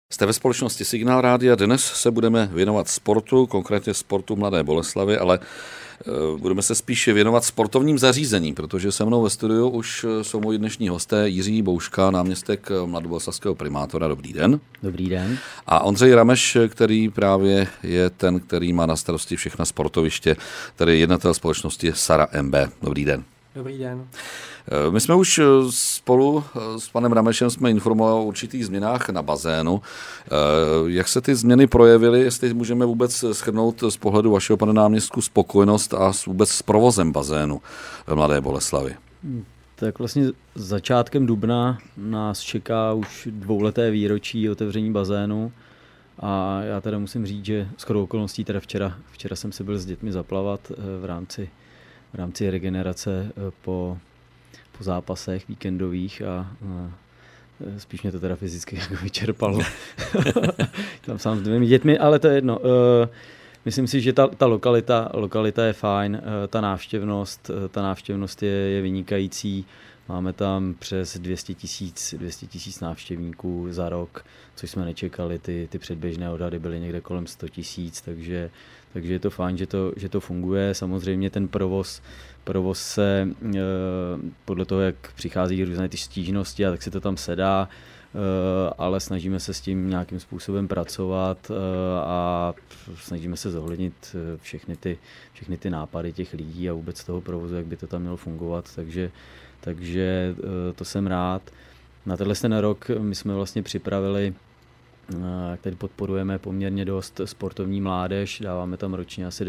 Jste ve společnosti Signál Rádia. Dnes se budeme věnovat sportu, konkrétně sportu Mladé Boleslavi, ale budeme se spíše věnovat sportovním zařízením, protože se mnou ve studiu už jsou moji dnešní hosté Jiří Bouška, náměstek mladoboleslavského primátora. Dobrý den. Dobrý den. A Ondřej Rameš, který právě je ten, který má na starosti všechna sportoviště, tedy jednatel společnosti Sara MB. Dobrý den. Dobrý den. My jsme už spolu s panem Ramešem jsme informovali o určitých změnách na bazénu. Jak se ty změny projevily, jestli můžeme vůbec shrnout z pohledu vašeho, pane náměstku, spokojenost a vůbec s provozem bazénu v Mladé Boleslavi? Tak vlastně začátkem dubna nás čeká už 2leté výročí otevření bazénu a já teda musím říct, že shodou okolností teda včera jsem se byl s dětmi zaplavat v rámci regenerace po zápasech víkendových a spíš mě to teda fyzicky jako vyčerpalo. Tam sám s 2 dětmi, ale to je jedno. Myslím si, že ta lokalita je fajn, ta návštěvnost je vynikající. Máme tam přes 200 tisíc návštěvníků za rok, což jsme nečekali. Ty předběžné odhady byly někde kolem 100 000, takže je to fajn, že to funguje. Samozřejmě ten provoz se podle toho, jak přichází různé ty stížnosti, a tak si to tam sedá, ale snažíme se s tím nějakým způsobem pracovat a snažíme se zohlednit všechny ty nápady těch lidí a vůbec toho provozu, jak by to tam mělo fungovat, takže to jsem rád. Na tenhle rok my jsme vlastně připravili, tady podporujeme poměrně dost sportovní mládež, dáváme tam ročně asi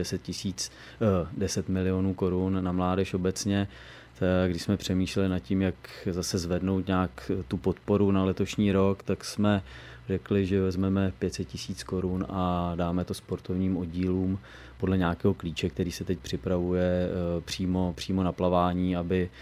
10 milionů korun na mládež obecně. Tak když jsme přemýšleli nad tím, jak zase zvednout nějak tu podporu na letošní rok, tak jsme řekli, že vezmeme 500 000 korun a dáme to sportovním oddílům podle nějakého klíče, který se teď připravuje přímo na plavání,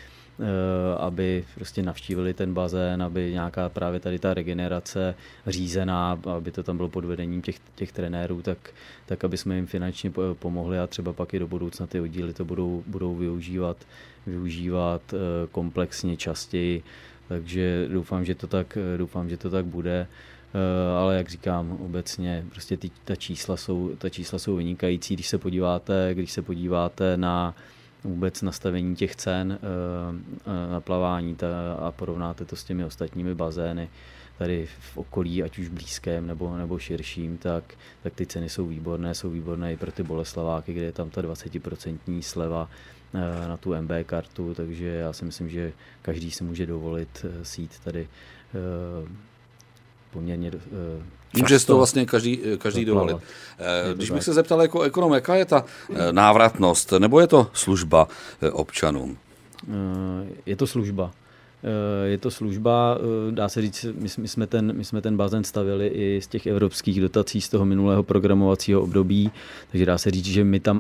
aby prostě navštívili ten bazén, aby nějaká právě tady ta regenerace řízená, aby to tam bylo pod vedením těch trenérů, tak aby jsme jim finančně pomohli a třeba pak i do budoucna ty oddíly to budou využívat komplexně častěji, takže doufám, že to tak bude. Ale jak říkám, obecně prostě ta čísla jsou vynikající, když se podíváte na vůbec nastavení těch cen na plavání a porovnáte to s těmi ostatními bazény tady v okolí, ať už blízkém nebo širším, tak ty ceny jsou výborné i pro ty Boleslaváky, kde je tam ta 20% sleva na tu MB kartu, takže já si myslím, že každý si může dovolit sít tady poměrně může to vlastně každý dovolit. Když bych se zeptal jako ekonom, jaká je ta návratnost, nebo je to služba občanům? Je to služba, dá se říct, my jsme ten bazén stavili i z těch evropských dotací z toho minulého programovacího období, takže dá se říct, že my tam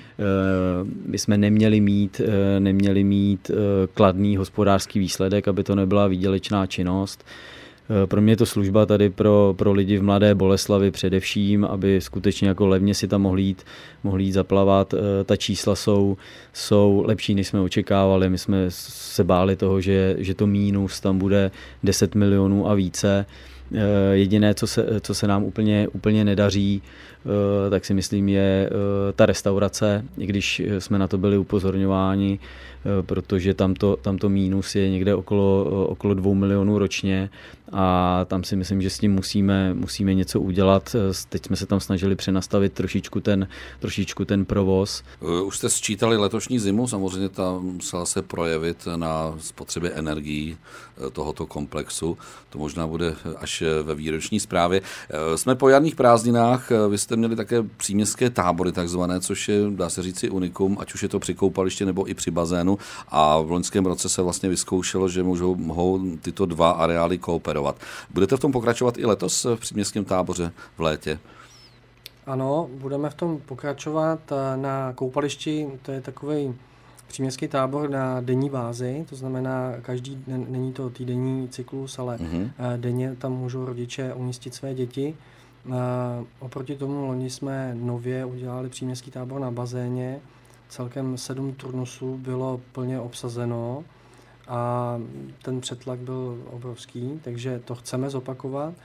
my jsme neměli mít kladný hospodářský výsledek, aby to nebyla výdělečná činnost. Pro mě je to služba tady pro lidi v Mladé Boleslavi především, aby skutečně jako levně si tam mohli jít zaplavat. Ta čísla jsou lepší, než jsme očekávali. My jsme se báli toho, že to mínus tam bude 10 milionů a více. Jediné, co se nám úplně nedaří, tak si myslím, je ta restaurace, i když jsme na to byli upozorňováni, protože tamto mínus je někde okolo 2 milionů ročně a tam si myslím, že s tím musíme něco udělat. Teď jsme se tam snažili přenastavit trošičku ten provoz. Už jste sčítali letošní zimu, samozřejmě ta musela se projevit na spotřebě energií tohoto komplexu. To možná bude až ve výroční zprávě. Jsme po jarních prázdninách, vy jste měli také příměstské tábory takzvané, což je, dá se říci, unikum, ať už je to při koupališti nebo i při bazénu, a v loňském roce se vlastně vyzkoušelo, že mohou tyto 2 areály kooperovat. Budete v tom pokračovat i letos v příměstském táboře v létě? Ano, budeme v tom pokračovat na koupališti, to je takový příměstský tábor na denní bázi, to znamená, každý den, není to týdenní cyklus, ale denně tam můžou rodiče umístit své děti. Oproti tomu loni jsme nově udělali příměstský tábor na bazéně, celkem 7 turnusů bylo plně obsazeno a ten přetlak byl obrovský, takže to chceme zopakovat.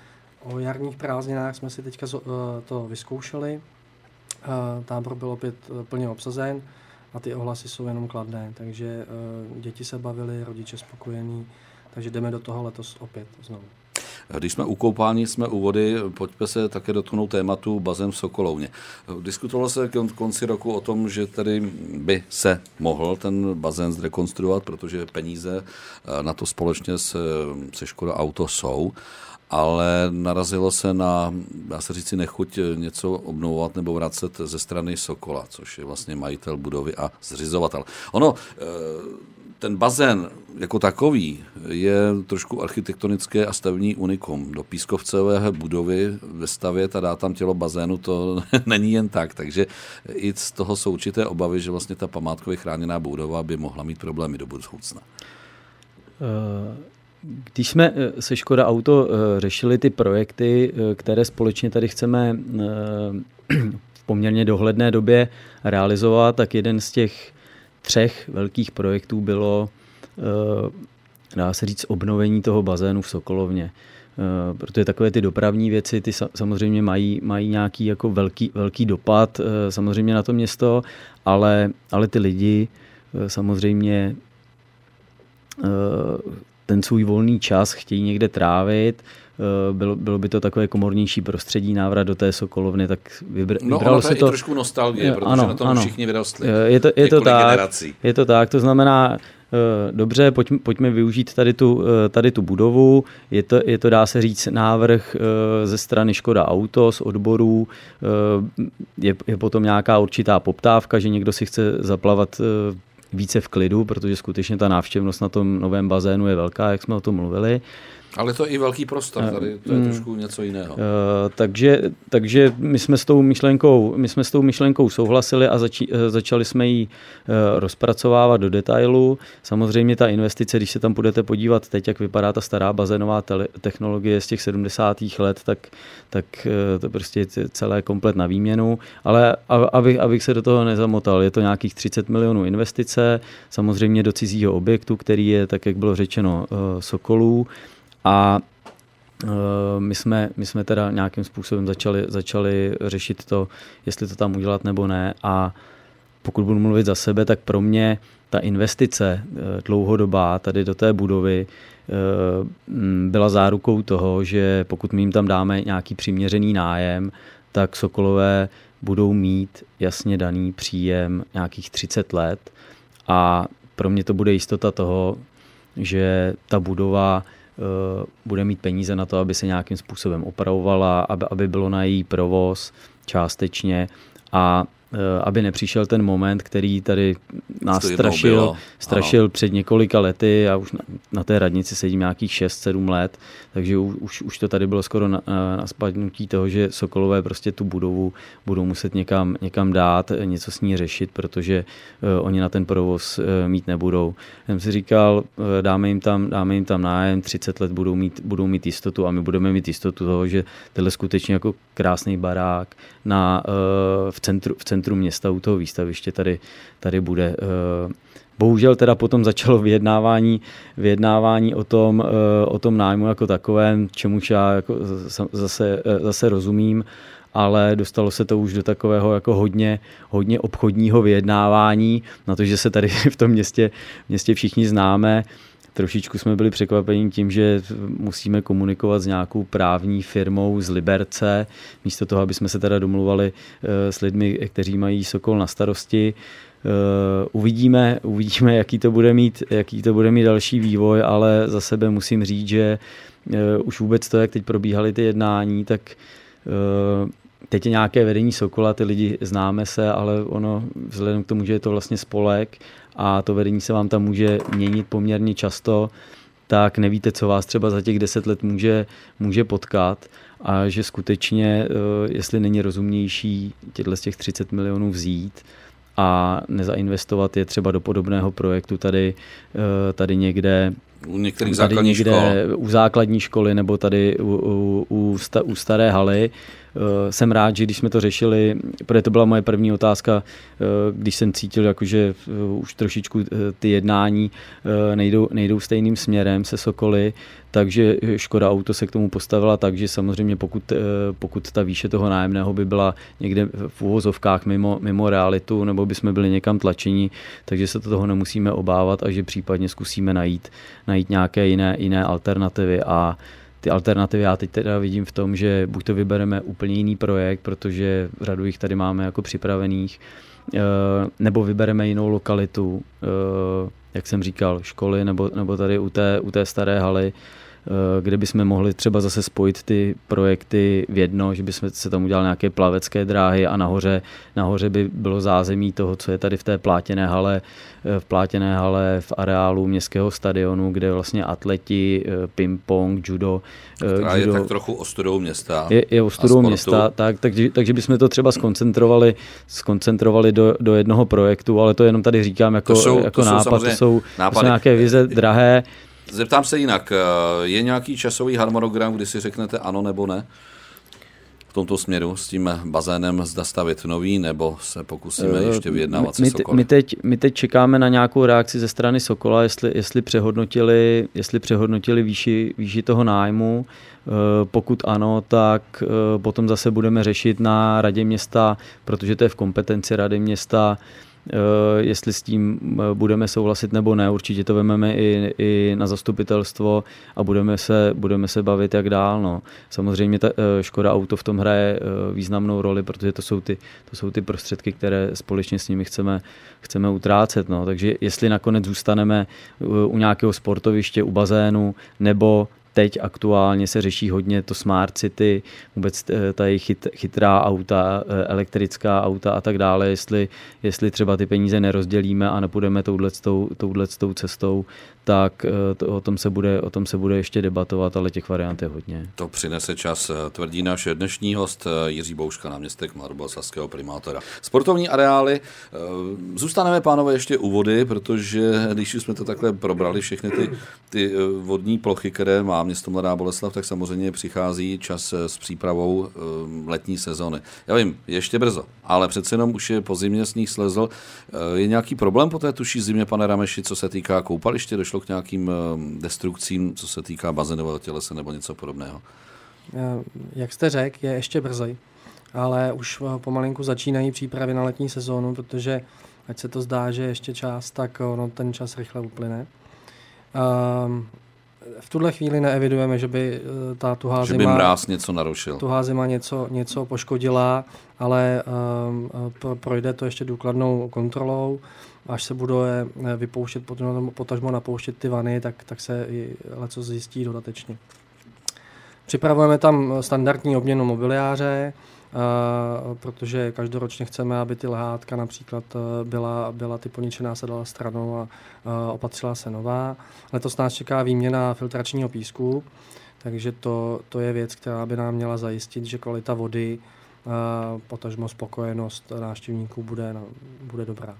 O jarních prázdninách jsme si teďka to vyzkoušeli. Tábor byl opět plně obsazen a ty ohlasy jsou jenom kladné, takže děti se bavily, rodiče spokojení, takže jdeme do toho letos opět znovu. Když jsme u koupání, jsme u vody, pojďme se také dotknout tématu bazén v Sokolovně. Diskutovalo se k konci roku o tom, že tady by se mohl ten bazén zrekonstruovat, protože peníze na to společně se Škoda Auto jsou, ale narazilo se na, dá se říci, nechuť něco obnovovat nebo vracet ze strany Sokola, což je vlastně majitel budovy a zřizovatel. Ten bazén jako takový je trošku architektonické a stavební unikum. Do pískovcové budovy vestavět a dát tam tělo bazénu, to není jen tak. Takže i z toho jsou určité obavy, že vlastně ta památkově chráněná budova by mohla mít problémy do budoucna. Když jsme se Škoda Auto řešili ty projekty, které společně tady chceme v poměrně dohledné době realizovat, tak jeden z těch 3 velkých projektů bylo, dá se říct, obnovení toho bazénu v Sokolovně. Protože takové ty dopravní věci, ty samozřejmě mají nějaký jako velký dopad samozřejmě na to město, ale ty lidi samozřejmě ten svůj volný čas chtějí někde trávit, bylo by to takové komornější prostředí, návrat do té Sokolovny, tak vybralo se to. Je trošku nostalgie, protože na tom všichni vyrostli. Je to tak, to znamená, dobře, pojďme využít tady tu budovu, je to dá se říct návrh ze strany Škoda Auto, z odborů, je potom nějaká určitá poptávka, že někdo si chce zaplavat více v klidu, protože skutečně ta návštěvnost na tom novém bazénu je velká, jak jsme o tom mluvili. Ale to je i velký prostor, tady to je trošku něco jiného. Takže my jsme s tou myšlenkou souhlasili a začali jsme ji rozpracovávat do detailu. Samozřejmě ta investice, když se tam budete podívat teď, jak vypadá ta stará bazénová technologie z těch 70. let, tak to prostě je celé komplet na výměnu. Ale abych se do toho nezamotal, je to nějakých 30 milionů investice, samozřejmě do cizího objektu, který je, tak jak bylo řečeno, Sokolů. A my jsme teda nějakým způsobem začali řešit to, jestli to tam udělat nebo ne. A pokud budu mluvit za sebe, tak pro mě ta investice dlouhodobá tady do té budovy byla zárukou toho, že pokud my jim tam dáme nějaký přiměřený nájem, tak Sokolové budou mít jasně daný příjem nějakých 30 let. A pro mě to bude jistota toho, že ta budova bude mít peníze na to, aby se nějakým způsobem opravovala, aby bylo na její provoz částečně a aby nepřišel ten moment, který tady nás strašil před několika lety. Já už na té radnici sedím nějakých 6-7 let, takže už to tady bylo skoro na spadnutí toho, že Sokolové prostě tu budovu budou muset někam dát, něco s ní řešit, protože oni na ten provoz mít nebudou. Já jsem si říkal, dáme jim tam nájem, 30 let budou mít jistotu a my budeme mít jistotu toho, že tenhle skutečně jako krásný barák v centru města u toho výstaviště tady bude. Bohužel teda potom začalo vyjednávání o tom nájmu jako takovém, čemuž já jako zase rozumím, ale dostalo se to už do takového jako hodně obchodního vyjednávání, na to, že se tady v tom městě všichni známe. Trošičku jsme byli překvapeni tím, že musíme komunikovat s nějakou právní firmou z Liberce, místo toho, aby jsme se teda domluvali s lidmi, kteří mají Sokol na starosti. Uvidíme, jaký to bude mít další vývoj, ale za sebe musím říct, že už vůbec to, jak teď probíhaly ty jednání, tak teď je nějaké vedení Sokola, ty lidi známe se, ale ono vzhledem k tomu, že je to vlastně spolek a to vedení se vám tam může měnit poměrně často, tak nevíte, co vás třeba za těch 10 let může potkat a že skutečně, jestli není rozumnější z těch 30 milionů vzít a nezainvestovat je třeba do podobného projektu tady někde U některých základních škol. U základní školy nebo tady u staré haly. Jsem rád, že když jsme to řešili, protože to byla moje první otázka, když jsem cítil, jakože už trošičku ty jednání nejdou stejným směrem se Sokoly, takže Škoda Auto se k tomu postavila tak, že samozřejmě pokud ta výše toho nájemného by byla někde v uvozovkách mimo realitu, nebo by jsme byli někam tlačeni, takže se toho nemusíme obávat a že případně zkusíme najít nějaké jiné alternativy. A ty alternativy já teď teda vidím v tom, že buď to vybereme úplně jiný projekt, protože řadu jich tady máme jako připravených, nebo vybereme jinou lokalitu, jak jsem říkal, školy, nebo tady u té staré haly, kde bychom mohli třeba zase spojit ty projekty v jedno, že bychom se tam udělali nějaké plavecké dráhy a nahoře by bylo zázemí toho, co je tady v té plátěné hale v areálu městského stadionu, kde vlastně atleti, ping-pong, judo. Která je tak trochu ostudou města. Je ostudou města, takže bychom to třeba skoncentrovali do jednoho projektu, ale to jenom tady říkám jako nápad, to jsou nějaké vize drahé. Zeptám se jinak, je nějaký časový harmonogram, kdy si řeknete ano nebo ne? V tomto směru s tím bazénem zda stavit nový, nebo se pokusíme ještě vyjednávat se Sokoly? My teď čekáme na nějakou reakci ze strany Sokola, jestli přehodnotili výši toho nájmu. Pokud ano, tak potom zase budeme řešit na radě města, protože to je v kompetenci rady města, jestli s tím budeme souhlasit nebo ne. Určitě to vezmeme i na zastupitelstvo a budeme se bavit, jak dál. No. Samozřejmě ta Škoda Auto v tom hraje významnou roli, protože to jsou ty prostředky, které společně s nimi chceme utrácet. No. Takže jestli nakonec zůstaneme u nějakého sportoviště, u bazénu, nebo teď aktuálně se řeší hodně to Smart City, vůbec tady chytrá auta, elektrická auta a tak dále, jestli třeba ty peníze nerozdělíme a nepůjdeme touhletou cestou, tak o tom se bude ještě debatovat, ale těch variant je hodně. To přinese čas, tvrdí náš dnešní host Jiří Bouška, náměstek mladoboleslavského primátora. Sportovní areály, zůstaneme, pánové, ještě u vody, protože když jsme to takhle probrali, všechny ty vodní plochy, které má město Mladá Boleslav, tak samozřejmě přichází čas s přípravou letní sezony. Já vím, ještě brzo, ale přece jenom už je po zimě sníh slezl. Je nějaký problém po té tuší zimě, pane Rameši, co se týká koupaliště? Došlo k nějakým destrukcím, co se týká bazénového tělese nebo něco podobného? Jak jste řekl, je ještě brzy, ale už pomalinku začínají přípravy na letní sezónu, protože ať se to zdá, že ještě čas, tak ten čas rychle uplyne. V tuhle chvíli neevidujeme, že by ta tuhá zima... Že by mráz něco narušil. Tuhá zima něco poškodila, ale projde to ještě důkladnou kontrolou. Až se bude vypouštět, potažmo napouštět ty vany, tak se i leco zjistí dodatečně. Připravujeme tam standardní obměnu mobiliáře, protože každoročně chceme, aby ty lehátka například byla ty poničená se dala stranou a opatřila se nová. Letos nás čeká výměna filtračního písku, takže to je věc, která by nám měla zajistit, že kvalita vody, potažmo spokojenost návštěvníků bude dobrá.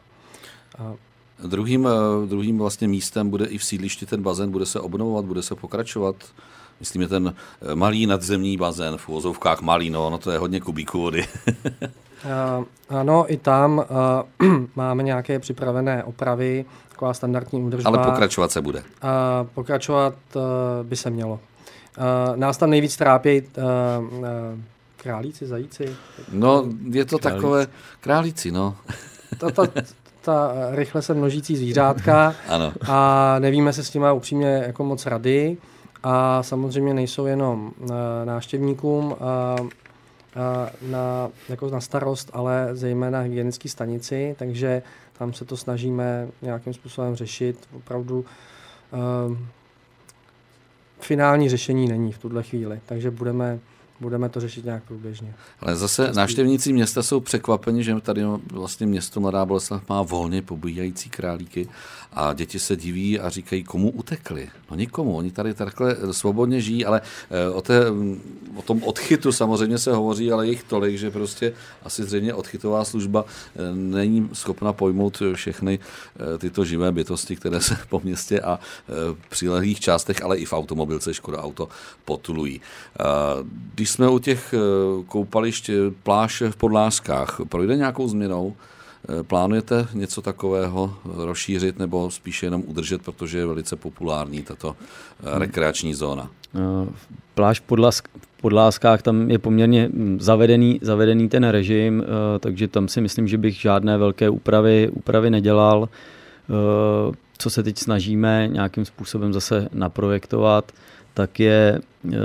Druhým vlastně místem bude i v sídlišti ten bazén, bude se obnovovat, bude se pokračovat. Myslím, že ten malý nadzemní bazén, v uvozovkách malý, no to je hodně kubíků vody. Ano, i tam máme nějaké připravené opravy, taková standardní údržba. Ale pokračovat se bude. Pokračovat by se mělo. Nás tam nejvíc trápí králíci, zajíci? No, je to takové králíci, no. Ta rychle se množící zvířátka. Ano. A nevíme se s tím upřímně jako moc rady. A samozřejmě nejsou jenom návštěvníkům na starost, ale zejména hygienické stanici, takže tam se to snažíme nějakým způsobem řešit. Opravdu finální řešení není v tuhle chvíli, takže budeme to řešit nějak průběžně. Ale zase návštěvníci města jsou překvapeni, že tady vlastně město Mladá Boleslav má volně pobíjající králíky a děti se diví a říkají, komu utekli. No nikomu, oni tady takhle svobodně žijí, ale o tom odchytu samozřejmě se hovoří, ale jich tolik, že prostě asi zřejmě odchytová služba není schopna pojmout všechny tyto živé bytosti, které se po městě a přilehlých částech, ale i v automobilce Škoda Auto potulují. Když jsme u těch koupališť, pláž v Podlázkách, projde nějakou změnou? Plánujete něco takového rozšířit nebo spíše jenom udržet, protože je velice populární tato rekreační zóna? Pláž v Podlázkách, tam je poměrně zavedený ten režim, takže tam si myslím, že bych žádné velké úpravy nedělal. Co se teď snažíme nějakým způsobem zase naprojektovat, tak je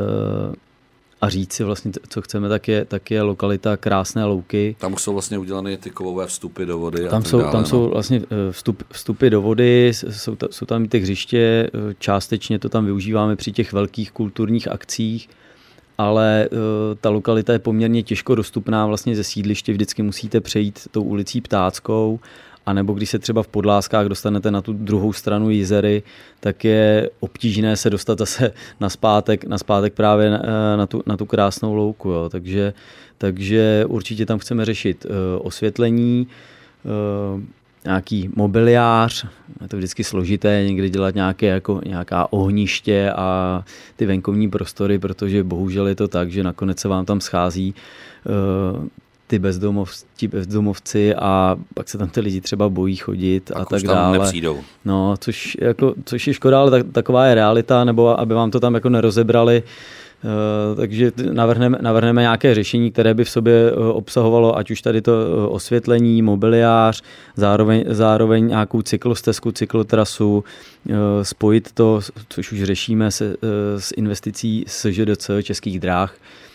a říct si vlastně, co chceme, tak je lokalita Krásné louky. Tam už jsou vlastně udělané ty kovové vstupy do vody. Tam jsou vlastně vstupy do vody, jsou tam ty hřiště, částečně to tam využíváme při těch velkých kulturních akcích, ale ta lokalita je poměrně těžko dostupná vlastně ze sídliště, vždycky musíte přejít tou ulicí Ptáckou, a nebo když se třeba v Podlázkách dostanete na tu druhou stranu Jizery, tak je obtížné se dostat zase naspátek právě na tu Krásnou louku. Jo. Takže určitě tam chceme řešit osvětlení, nějaký mobiliář, je to vždycky složité někdy dělat nějaká ohniště a ty venkovní prostory, protože bohužel je to tak, že nakonec se vám tam schází ty bezdomovci a pak se tam ty lidi třeba bojí chodit a tak dále. Nepřijdou. No, což je škoda, ale taková je realita, nebo aby vám to tam jako nerozebrali. Takže navrhneme nějaké řešení, které by v sobě obsahovalo ať už tady to osvětlení, mobiliář, zároveň nějakou cyklostezku, cyklotrasu, spojit to, což už řešíme s investicí SŽDC Českých drah,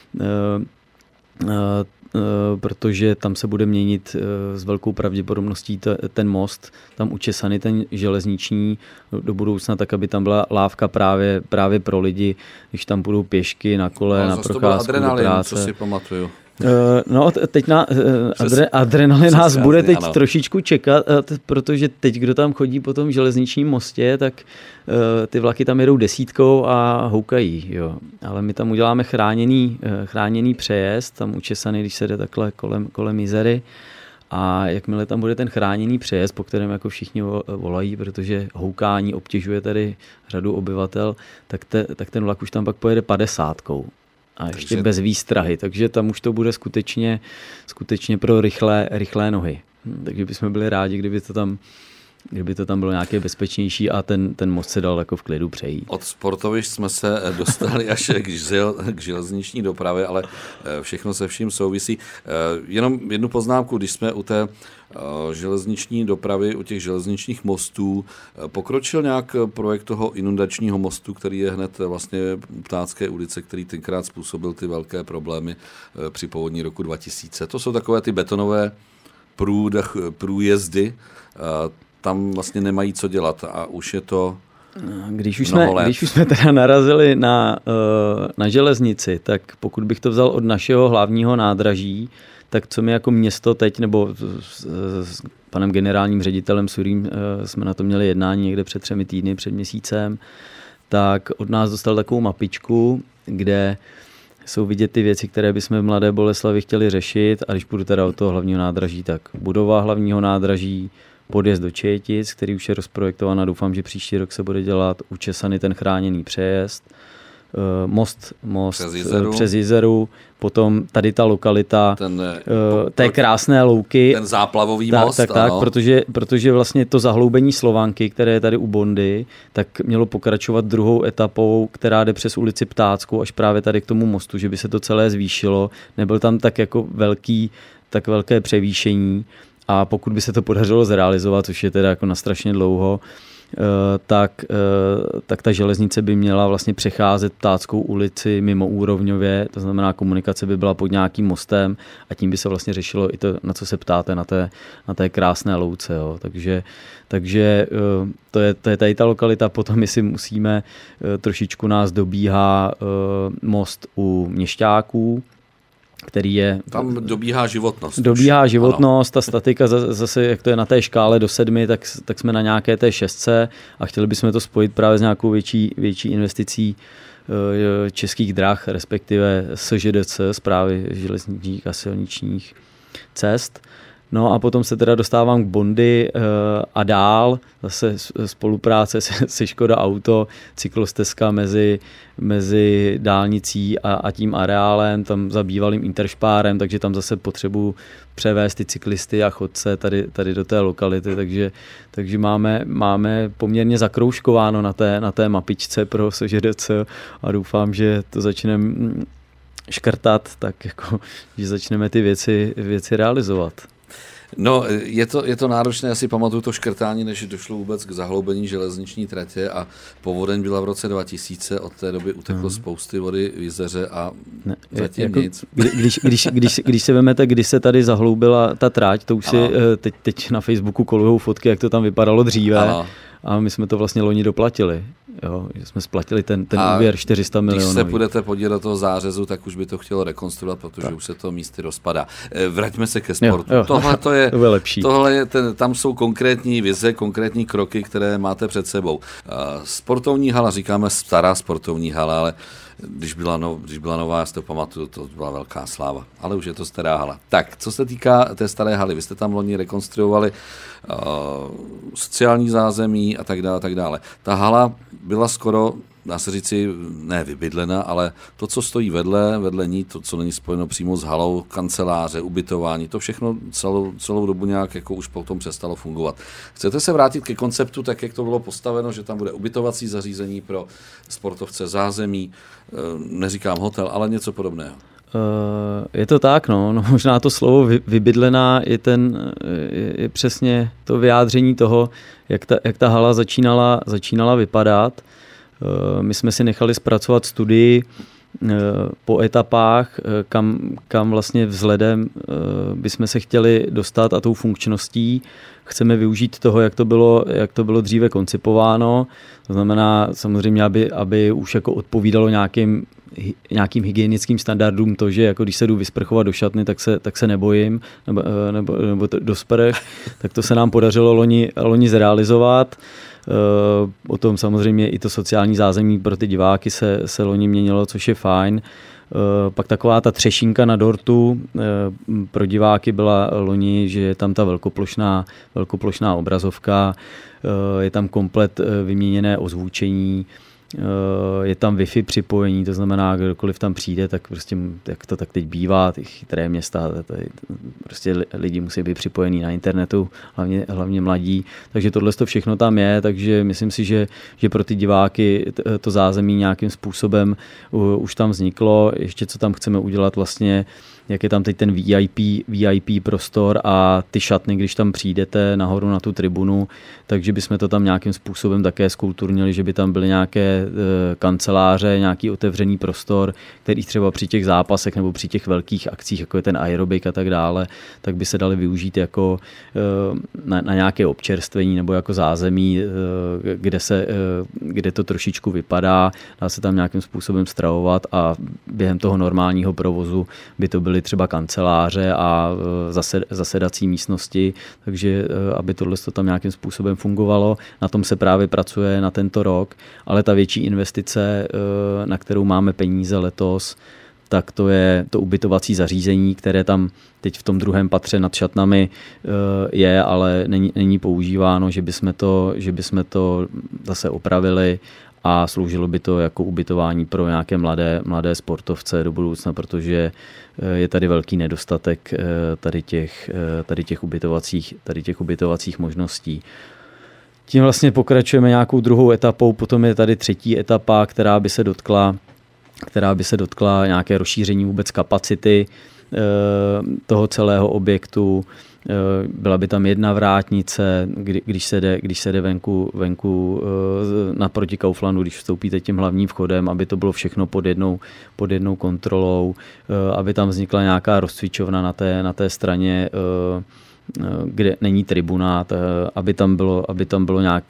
protože tam se bude měnit s velkou pravděpodobností ten most, tam učesaný ten železniční do budoucna, tak aby tam byla lávka právě pro lidi, když tam budou pěšky, na kole, na procházku do práce. Co si pamatuju. No, teď adrenalin nás bude teď trošičku čekat, protože teď, kdo tam chodí po tom železničním mostě, tak ty vlaky tam jedou desítkou a houkají. Jo. Ale my tam uděláme chráněný přejezd, tam učesaný, když se jde takhle kolem Jizery. A jakmile tam bude ten chráněný přejezd, po kterém jako všichni volají, protože houkání obtěžuje tady řadu obyvatel, tak ten vlak už tam pak pojede 50. A ještě bez výstrahy, takže tam už to bude skutečně pro rychlé nohy. Takže bychom byli rádi, kdyby to tam bylo nějaké bezpečnější a ten most se dal jako v klidu přejít. Od sportovišť jsme se dostali až k železniční dopravě, ale všechno se vším souvisí. Jenom jednu poznámku, když jsme u té železniční dopravy, u těch železničních mostů, pokročil nějak projekt toho inundačního mostu, který je hned vlastně u Ptácké ulice, který tenkrát způsobil ty velké problémy při povodní roku 2000. To jsou takové ty betonové průjezdy, tam vlastně nemají co dělat a už je to Když už jsme teda narazili na železnici, tak pokud bych to vzal od našeho hlavního nádraží, tak co my jako město teď, nebo s panem generálním ředitelem Surým jsme na to měli jednání někde před 3 týdny, před měsícem, tak od nás dostal takovou mapičku, kde jsou vidět ty věci, které bychom v Mladé Boleslavi chtěli řešit, a když půjdu teda od toho hlavního nádraží, tak budova hlavního nádraží, podjezd do Čejetic, který už je rozprojektován a doufám, že příští rok se bude dělat, učesaný ten chráněný přejezd, most přes Jizeru, potom tady ta lokalita té Krásné louky. Ten záplavový most. Tak, protože vlastně to zahloubení Slovanky, které je tady u Bondy, tak mělo pokračovat druhou etapou, která jde přes ulici Ptáckou až právě tady k tomu mostu, že by se to celé zvýšilo. Nebyl tam tak jako velké převýšení, a pokud by se to podařilo zrealizovat, což je teda jako na strašně dlouho, tak ta železnice by měla vlastně přecházet Ptáckou ulici mimoúrovňově, to znamená komunikace by byla pod nějakým mostem a tím by se vlastně řešilo i to, na co se ptáte, na té krásné louce. Jo. Takže to je tady ta lokalita, potom my si musíme, trošičku nás dobíhá most u Měšťáků, který je... Tam dobíhá životnost. Dobíhá životnost, ta statika zase, jak to je na té škále do 7, tak jsme na nějaké té 6 a chtěli bychom to spojit právě s nějakou větší investicí Českých drah, respektive SŽDC, Správy železničních a silničních cest. No a potom se teda dostávám k Bondy a dál, zase spolupráce se Škoda Auto, cyklostezka mezi dálnicí a tím areálem, tam za bývalým Interšpárem, takže tam zase potřebuji převést ty cyklisty a chodce tady do té lokality, takže máme poměrně zakroužkováno na té mapičce pro SŽDC a doufám, že to začneme škrtat, tak jako, že začneme ty věci realizovat. No, je to náročné, já si pamatuju to škrtání, než došlo vůbec k zahloubení železniční tratě a povodeň byla v roce 2000, od té doby uteklo spousty vody v jezeře a zatím jako, nic. Když se vemete, kdy se tady zahloubila ta trať, to už si teď na Facebooku kolujou fotky, jak to tam vypadalo dříve. Ano. A my jsme to vlastně loni doplatili. Jo, že jsme splatili ten úvěr 400 milionů. Když se půjdete podívat do toho zářezu, tak už by to chtělo rekonstruovat, protože už se to místy rozpadá. Vraťme se ke sportu. Jo. Tohle je lepší. Tam jsou konkrétní vize, konkrétní kroky, které máte před sebou. Sportovní hala, říkáme stará sportovní hala, ale když byla nová, já si to pamatuju, to byla velká sláva. Ale už je to stará hala. Tak, co se týká té staré haly, vy jste tam loni rekonstruovali sociální zázemí a tak dále. Ta hala byla skoro, dá se říci, ne vybydlena, ale to, co stojí vedle ní, to, co není spojeno přímo s halou, kanceláře, ubytování, to všechno celou dobu nějak jako už potom přestalo fungovat. Chcete se vrátit ke konceptu, tak jak to bylo postaveno, že tam bude ubytovací zařízení pro sportovce, zázemí, neříkám hotel, ale něco podobného? Je to tak, no možná to slovo vybydlená je přesně to vyjádření toho, jak ta hala začínala vypadat. My jsme si nechali zpracovat studii po etapách, kam vlastně vzhledem bychom se chtěli dostat a tou funkčností chceme využít toho, jak to bylo dříve koncipováno. To znamená samozřejmě, aby už jako odpovídalo nějakým hygienickým standardům to, že jako když se jdu vysprchovat do šatny, tak se nebojím, nebo do sprch, tak to se nám podařilo loni zrealizovat. O tom samozřejmě i to sociální zázemí pro ty diváky se loni měnilo, což je fajn. Pak taková ta třešínka na dortu pro diváky byla loni, že je tam ta velkoplošná obrazovka, je tam komplet vyměněné ozvučení, je tam Wi-Fi připojení, to znamená, kdokoliv tam přijde, tak prostě, jak to tak teď bývá, ty chytré města, prostě lidi musí být připojení na internetu, hlavně mladí, takže tohle to všechno tam je, takže myslím si, že pro ty diváky to zázemí nějakým způsobem už tam vzniklo, ještě co tam chceme udělat vlastně, jak je tam teď ten VIP prostor a ty šatny, když tam přijdete nahoru na tu tribunu, takže bychom to tam nějakým způsobem také zkulturnili, že by tam byly nějaké kanceláře, nějaký otevřený prostor, který třeba při těch zápasech nebo při těch velkých akcích, jako je ten aerobik a tak dále, tak by se dali využít jako na nějaké občerstvení nebo jako zázemí, kde to trošičku vypadá, dá se tam nějakým způsobem stravovat a během toho normálního provozu by to byly třeba kanceláře a zasedací místnosti, takže aby tohle tam nějakým způsobem fungovalo. Na tom se právě pracuje na tento rok, ale ta větší investice, na kterou máme peníze letos, tak to je to ubytovací zařízení, které tam teď v tom druhém patře nad šatnami je, ale není používáno, že bychom to zase opravili a sloužilo by to jako ubytování pro nějaké mladé sportovce do budoucna, protože je tady velký nedostatek tady těch ubytovacích možností. Tím vlastně pokračujeme nějakou druhou etapou, potom je tady třetí etapa, která by se dotkla nějaké rozšíření vůbec kapacity toho celého objektu. Byla by tam jedna vrátnice, když se jde venku naproti Kauflandu, když vstoupíte tím hlavním vchodem, aby to bylo všechno pod jednou kontrolou, aby tam vznikla nějaká rozcvičovna na té straně, kde není tribuna, aby tam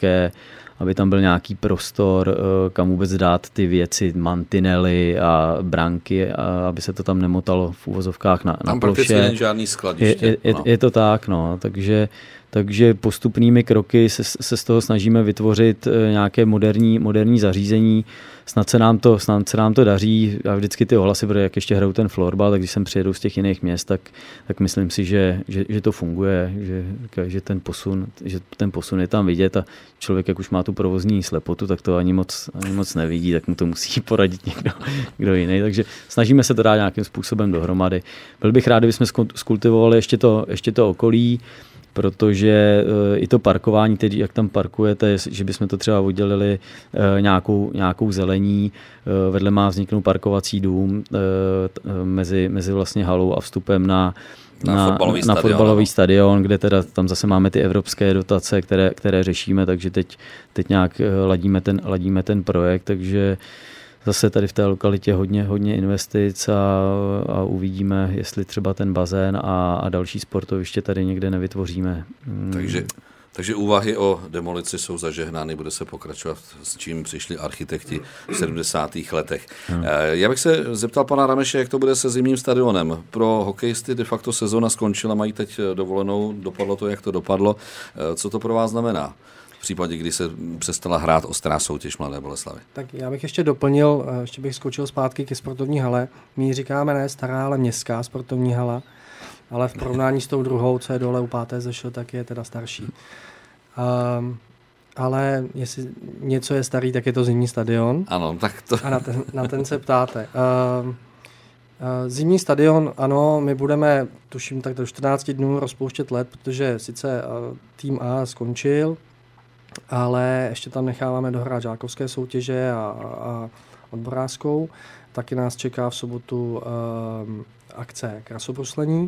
byl nějaký prostor, kam vůbec dát ty věci, mantinely a branky, a aby se to tam nemotalo v uvozovkách na tam ploše. Tam prakticky není žádný skladiště. Je to tak, no. Takže postupnými kroky se z toho snažíme vytvořit nějaké moderní zařízení. Snad se nám to daří. A vždycky ty ohlasy, protože jak ještě hrajou ten florbal, tak když sem přijedou z těch jiných měst, tak myslím si, že to funguje, že ten posun je tam vidět a člověk, jak už má tu provozní slepotu, tak to ani moc nevidí, tak mu to musí poradit někdo jiný. Takže snažíme se to dát nějakým způsobem dohromady. Byl bych rád, kdybychom skultivovali ještě to okolí, protože i to parkování, teď jak tam parkujete, že bychom to třeba oddělili nějakou zelení, vedle má vzniknout parkovací dům mezi vlastně halou a vstupem na fotbalový stadion, kde teda tam zase máme ty evropské dotace, které řešíme, takže teď nějak ladíme ten projekt, takže zase tady v té lokalitě hodně investic a uvidíme, jestli třeba ten bazén a další sportoviště tady někde nevytvoříme. Takže úvahy o demolici jsou zažehnány, bude se pokračovat, s čím přišli architekti v 70. letech. Já bych se zeptal pana Rameše, jak to bude se zimním stadionem. Pro hokejisty de facto sezona skončila, mají teď dovolenou, dopadlo to, jak to dopadlo. Co to pro vás znamená? V případě, kdy se přestala hrát ostrá soutěž Mladé Boleslavi. Tak já bych ještě doplnil, ještě bych skočil zpátky ke sportovní hale. My ji říkáme ne stará, ale městská sportovní hala, ale v porovnání s tou druhou, co je dole u 5. ZŠ, tak je teda starší. Ale jestli něco je starý, tak je to zimní stadion. Ano, tak to... A na ten se ptáte. Zimní stadion, ano, my budeme, tuším, tak do 14 dnů rozpouštět let, protože sice tým A skončil, ale ještě tam necháváme dohrát žákovské soutěže a odborářskou. Taky nás čeká v sobotu akce krasobruslení.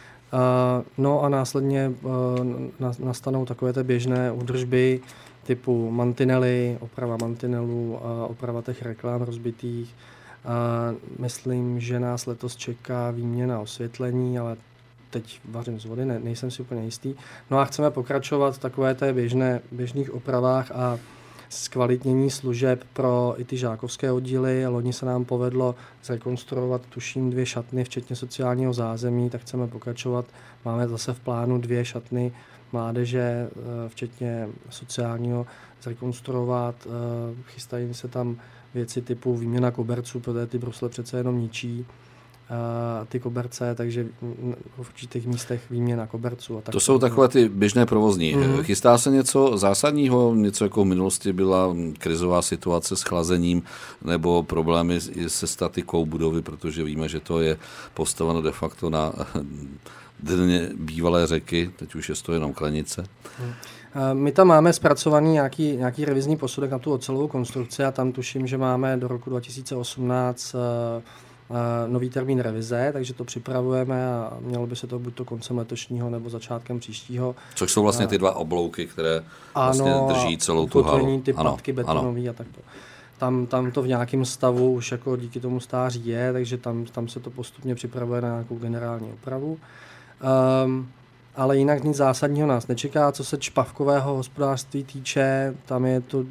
No a následně nastanou takové ty běžné údržby typu mantinely, oprava mantinelů, oprava těch reklam rozbitých. Myslím, že nás letos čeká výměna osvětlení, ale teď vařím z vody, nejsem si úplně jistý. No a chceme pokračovat v takové té běžných opravách a zkvalitnění služeb pro i ty žákovské oddíly. Loni se nám povedlo zrekonstruovat, tuším, 2 šatny, včetně sociálního zázemí, tak chceme pokračovat. Máme zase v plánu 2 šatny mládeže, včetně sociálního, zrekonstruovat. Chystají se tam věci typu výměna koberců, protože ty brusle přece jenom ničí ty koberce, takže v určitých místech výměna koberců. To jsou takové ty běžné provozní. Chystá se něco zásadního, něco jako v minulosti byla krizová situace s chlazením nebo problémy se statikou budovy, protože víme, že to je postaveno de facto na dně bývalé řeky, teď už je to jenom Klenice. My tam máme zpracovaný nějaký revizní posudek na tu ocelovou konstrukci a tam tuším, že máme do roku 2018 nový termín revize, takže to připravujeme a mělo by se to buď to koncem letošního nebo začátkem příštího. Což jsou vlastně ty 2 oblouky, které vlastně drží celou tu halu. Ty patky betonový a tak to. Tam to v nějakém stavu už jako díky tomu stáří je, takže tam se to postupně připravuje na nějakou generální opravu. Ale jinak nic zásadního nás nečeká. Co se čpavkového hospodářství týče, tam je to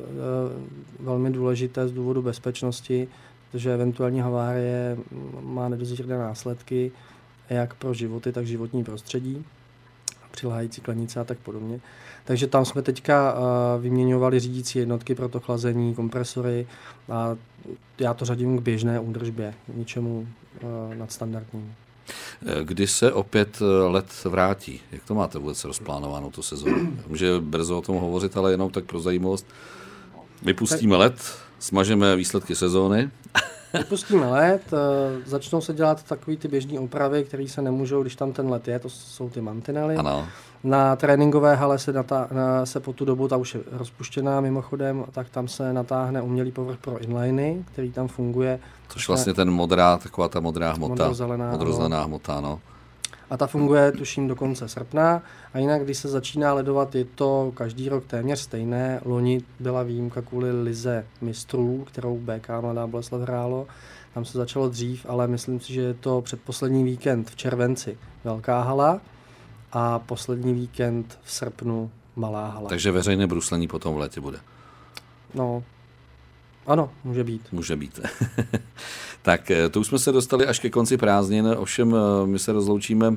velmi důležité z důvodu bezpečnosti, protože eventuální havárie má nedozírné následky jak pro životy, tak životní prostředí, přiléhající Klenice a tak podobně. Takže tam jsme teďka vyměňovali řídící jednotky pro to chlazení, kompresory a já to řadím k běžné údržbě, ničemu nadstandardnímu. Kdy se opět let vrátí? Jak to máte vůbec rozplánováno tu sezónu? Může brzo o tom hovořit, ale jenom tak pro zajímavost. Vypustíme let, smažeme výsledky sezóny Vypustíme led, začnou se dělat takový ty běžné opravy, které se nemůžou, když tam ten led je, to jsou ty mantinely. Ano. Na tréninkové hale se po tu dobu, ta už je rozpuštěná mimochodem, tak tam se natáhne umělý povrch pro inliny, který tam funguje. Což vlastně taková ta modrá hmota, modrozelená hmota, no. A ta funguje, tuším, do konce srpna. A jinak, když se začíná ledovat, je to každý rok téměř stejné. Loni byla výjimka kvůli lize mistrů, kterou BK Mladá Boleslav hrálo. Tam se začalo dřív, ale myslím si, že je to předposlední víkend v červenci velká hala a poslední víkend v srpnu malá hala. Takže veřejné bruslení potom v létě bude. No, ano, může být. Může být. Tak to už jsme se dostali až ke konci prázdnin, ovšem my se rozloučíme,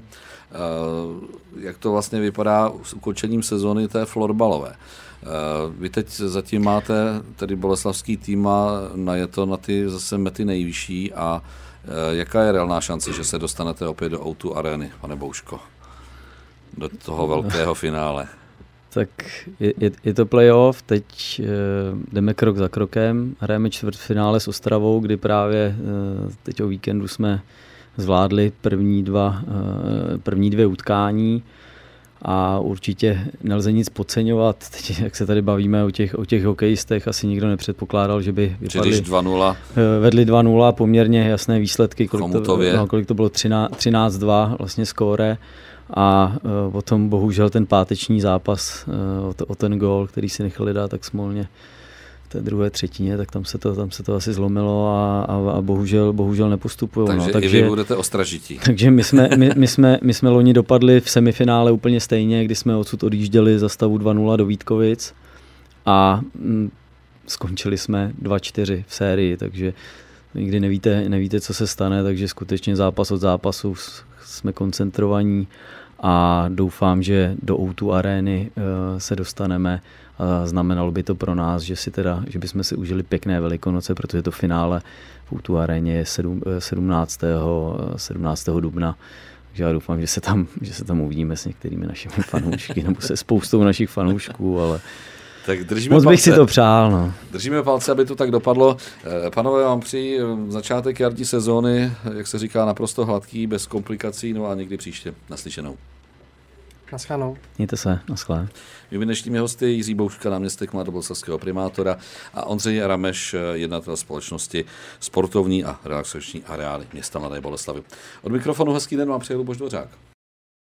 jak to vlastně vypadá s ukončením sezony té florbalové. Vy teď zatím máte tedy boleslavský tým a najeto na ty zase mety nejvyšší a jaká je reálná šance, že se dostanete opět do O2 Areny, pane Bouško, do toho velkého finále? Tak je to playoff, teď jdeme krok za krokem, hrajeme čtvrtfinále s Ostravou, kdy právě teď o víkendu jsme zvládli první dvě utkání a určitě nelze nic podceňovat. Teď, jak se tady bavíme o těch hokejistech, asi nikdo nepředpokládal, že by vypadli, vedli 2-0, poměrně jasné výsledky, kolik to bylo 13-2 vlastně skóre. A potom bohužel ten páteční zápas o ten gól, který si nechali dát tak smolně v té druhé třetině, tak tam se to asi zlomilo a bohužel nepostupují. Takže i vy budete ostražití. Takže my jsme loni dopadli v semifinále úplně stejně, kdy jsme odsud odjížděli za stavu 2-0 do Vítkovic a skončili jsme 2-4 v sérii, takže nikdy nevíte, co se stane, takže skutečně zápas od zápasu jsme koncentrovaní a doufám, že do O2 Areny se dostaneme a znamenalo by to pro nás, že bychom si užili pěkné Velikonoce, protože to finále v O2 Aréně je 17. dubna. Takže já doufám, že se tam uvidíme s některými našimi fanoušky nebo se spoustou našich fanoušků, ale tak moc bych si to přál. No. Držíme palce, aby to tak dopadlo. Panové, vám přeji začátek jarní sezóny, jak se říká, naprosto hladký, bez komplikací, no a někdy příště. Naslyšenou. Naschledanou. Mějte se, naschle. Mými dnešními hosty Jiří Bouška, náměstek mladoboleslavského primátora a Ondřej Rameš, jednatel společnosti Sportovní a relaxační areály města Mladé Boleslavi. Od mikrofonu hezký den vám přeje Luboš Dvořák.